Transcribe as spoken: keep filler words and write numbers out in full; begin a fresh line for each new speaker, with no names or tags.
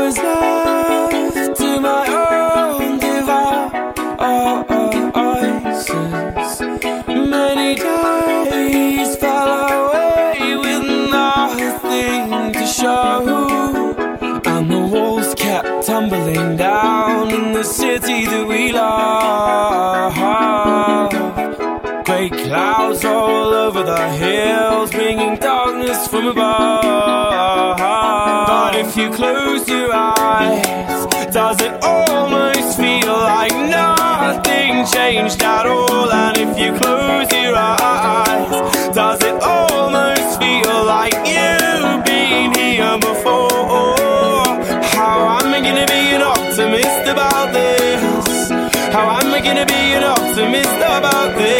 was left to my own devices. Many days fell away with nothing to show, and the walls kept tumbling down in the city that we love. Great clouds all over the hills, bringing darkness from above. But if you close your eyes, does it almost feel like nothing changed at all? And if you close your eyes, does it almost feel like you've been here before? How am I gonna be an optimist about this? How am I gonna be an optimist about this?